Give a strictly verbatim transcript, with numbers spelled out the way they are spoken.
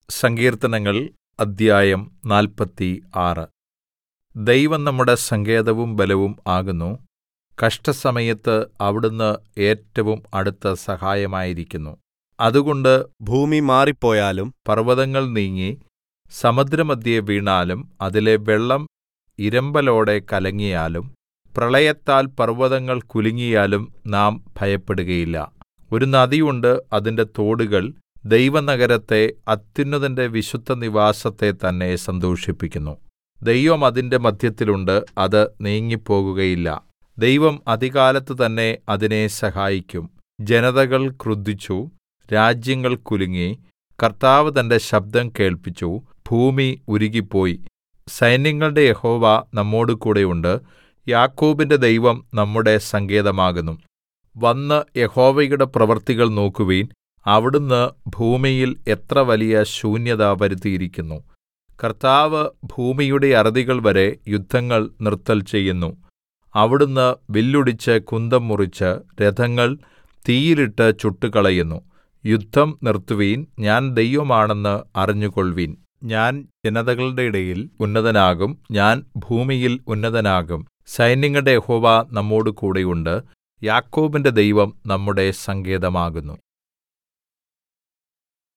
സങ്കീർത്തനങ്ങൾ അദ്ധ്യായം നാല്പത്തി ആറ്. ദൈവം നമ്മുടെ സങ്കേതവും ബലവും ആകുന്നു. കഷ്ടസമയത്ത് അവിടുന്ന് ഏറ്റവും അടുത്ത സഹായമായിരിക്കുന്നു. അതുകൊണ്ട് ഭൂമി മാറിപ്പോയാലും പർവ്വതങ്ങൾ നീങ്ങി സമുദ്രമദ്ധ്യേ വീണാലും അതിലെ വെള്ളം ഇരമ്പലോടെ കലങ്ങിയാലും പ്രളയത്താൽ പർവ്വതങ്ങൾ കുലുങ്ങിയാലും നാം ഭയപ്പെടുകയില്ല. ഒരു നദി ഉണ്ട്, അതിന്റെ തോടുകൾ ദൈവനഗരത്തെ, അത്യുന്നതന്റെ വിശുദ്ധനിവാസത്തെ തന്നെ സന്തോഷിപ്പിക്കുന്നു. ദൈവം അതിന്റെ മദ്ധ്യത്തിൽ ഉണ്ട്, അത് നീങ്ങിപ്പോകുകയില്ല. ദൈവം അതികാലത്ത് തന്നെ അതിനെ സഹായിക്കും. ജനതകൾ ക്രുദ്ധിച്ചു, രാജ്യങ്ങൾ കുലുങ്ങി. കർത്താവ് തന്റെ ശബ്ദം കേൾപ്പിച്ചു, ഭൂമി ഉരുകിപ്പോയി. സൈന്യങ്ങളുടെ യഹോവ നമ്മോടുകൂടെ ഉണ്ട്. യാക്കോബിന്റെ ദൈവം നമ്മുടെ സങ്കേതമാകുന്നു. വന്ന് യഹോവയുടെ പ്രവൃത്തികൾ നോക്കുവിൻ. അവിടുന്ന് ഭൂമിയിൽ എത്ര വലിയ ശൂന്യത വരുത്തിയിരിക്കുന്നു. കർത്താവ് ഭൂമിയുടെ അറുതികൾ വരെ യുദ്ധങ്ങൾ നിർത്തൽ ചെയ്യുന്നു. അവിടുന്ന് വില്ലൊടിച്ച് കുന്തം മുറിച്ച് രഥങ്ങൾ തീയിലിട്ട് ചുട്ടുകളയുന്നു. യുദ്ധം നിർത്തുവിൻ, ഞാൻ ദൈവമാണെന്ന് അറിഞ്ഞുകൊൾവിൻ. ഞാൻ ജനതകളുടെ ഇടയിൽ ഉന്നതനാകും, ഞാൻ ഭൂമിയിൽ ഉന്നതനാകും. സൈന്യങ്ങളുടെ യഹോവ നമ്മോടുകൂടെ ഉണ്ട്. യാക്കോബിന്റെ ദൈവം നമ്മുടെ സങ്കേതമാകുന്നു.